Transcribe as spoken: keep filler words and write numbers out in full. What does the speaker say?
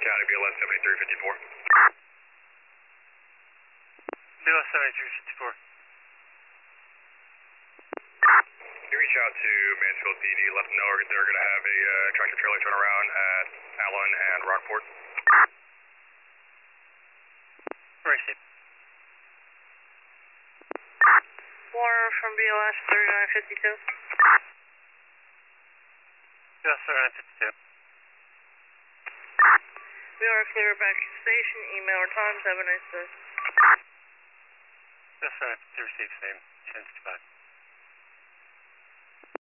County, B L S seventy-three fifty-four. B L S seventy-three fifty-four. Can you reach out to Mansfield P D, let them know they're going to have a uh, tractor trailer turnaround at Allen and Rockport? Received. Warner from B L S thirty-nine fifty-two. B L S thirty-nine fifty-two. We are clear back to station. Email our times. Have a nice day. B L S thirty-nine fifty-two received, same ten fifty-five.